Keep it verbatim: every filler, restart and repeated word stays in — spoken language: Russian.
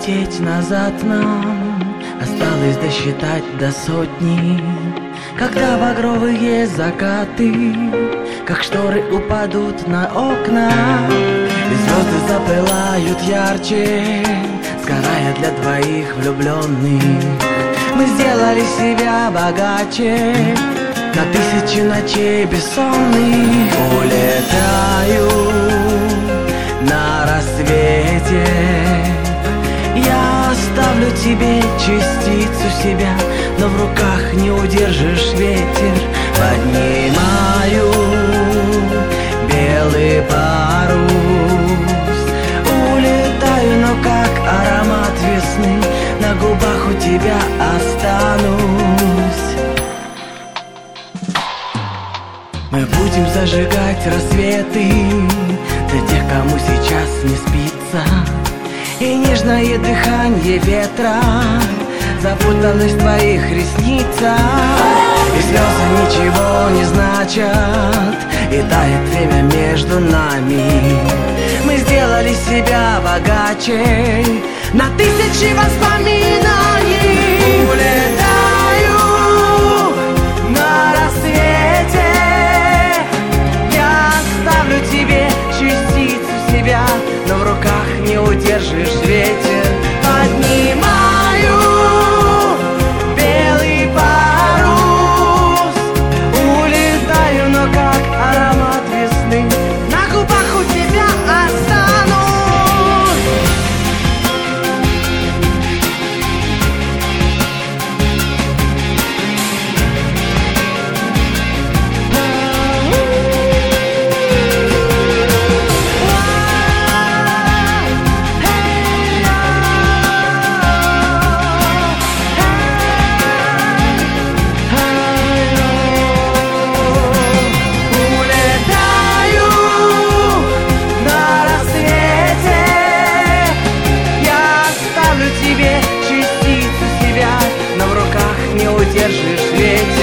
лететь назад нам, осталось досчитать до сотни. Когда багровые закаты, как шторы, упадут на окна, и звезды запылают ярче, сгорая для двоих влюбленных. Мы сделали себя богаче на тысячи ночей бессонных. Улетаю на рассвете, я оставлю тебе частицу себя, но в руках не удержишь ветер. Поднимаю белый парус, улетаю, но как аромат весны на губах у тебя останусь. Мы будем зажигать рассветы для тех, кому сейчас не спится, и нежное дыхание ветра запуталось в твоих ресницах. И слезы ничего не значат, и тает время между нами. Мы сделали себя богаче на тысячи воспоминаний. Улетаю на рассвете, я оставлю тебе частицу себя, но в руках не удержишь ветер. Поднимаю белый парус, улетаю, но как аромат весны на губах у тебя останусь. Держишь ветер.